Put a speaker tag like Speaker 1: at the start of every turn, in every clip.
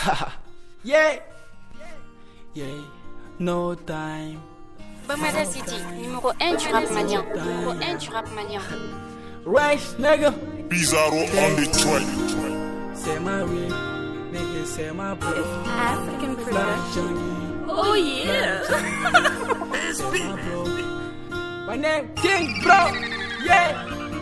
Speaker 1: Yeah, yeah, no time.
Speaker 2: Bamada City, numéro 1 du rap malien. Numéro 1 du rap malien.
Speaker 1: Rice, nigga.
Speaker 3: Bizarro on the track.
Speaker 1: C'est ma way, nigga, c'est ma bro.
Speaker 2: African production.
Speaker 1: Oh yeah. C'est ma bro. My name King Bro. Yeah.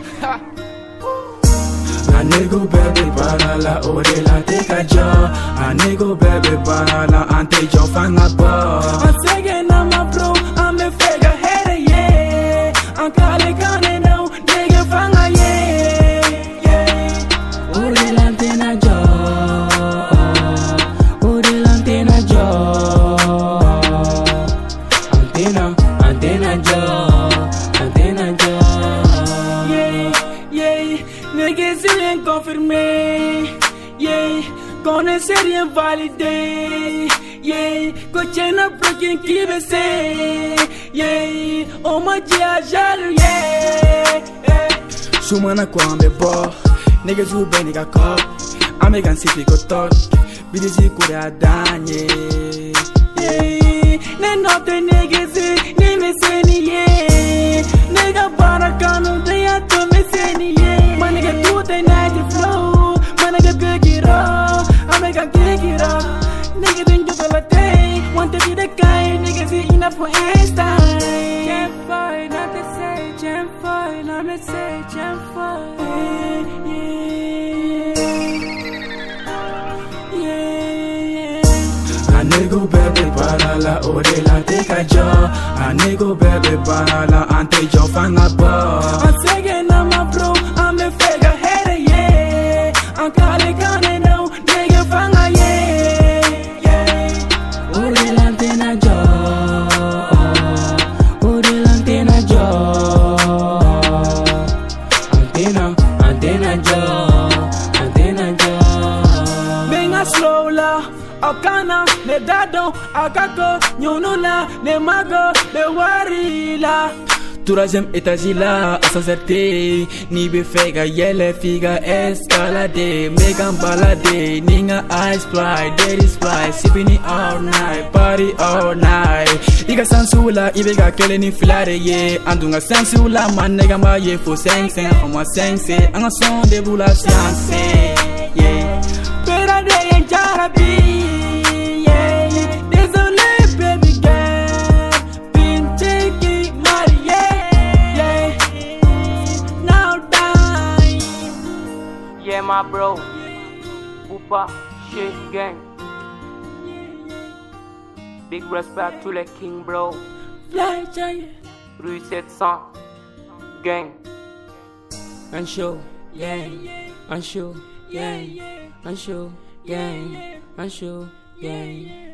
Speaker 1: A nigga baby para la orela te kajo. A nigga baby para la ante yo fanga bo. I'm saying I'm a bro, I'm a figure head, yeah. I'm calling gonna know, nigga fanga yeah, yeah. Orela antena jo, orela antena jo, antena jo, antena jo. Niggas rien confirmé, yeah. Connaissez rien validé, yeah. Coach n'a plus qu'un qui veut c'est, yeah. On m'a dit à jaloux, yeah. Soumana quoi me bo, niggas who be nigga cop. American city go talk, bidisi kura danye, yeah. Ne note niggas, ni me seni, yeah. Nigga barakanu, they are to me seni, yeah. My nigga do the night flow, my nigga big it up, I make a kick it up. Nigga think you feel a day, want to be the guy, nigga see enough for Einstein. Can't fight, not to say, can't fight, not to say, can't fight. A nigga baby para la orela te kajo. A nigga baby para la ante yo fanga bo. I'm saying I'm a bro, I'm a figure head, yeah. I'm calling gonna know, nigga fanga yeah, yeah. Orela antena jo, orela antena jo, antena jo, antena jo. Venga slow la. Okana, ne dado, akako, nyonula, ne mago, ne warila. Troisième étage là, à s'incerter. Ni be fega, yelle figa, escalade. Megan balade, ninga ice fly, daddy fly. Sipping all night, party all night. Iga sansula, ibega kele ni filare ye. Andunga sansula, man nega ma ye fo 5-5, for moi 5-5. Anga son de boula science, yeah. Pera de yen jarabi.
Speaker 4: Yeah, my bro, Boopa, shit gang. Big respect to the king, bro. Rue 700, gang.
Speaker 1: And show, gang. And show, gang. And show, gang. And show, gang.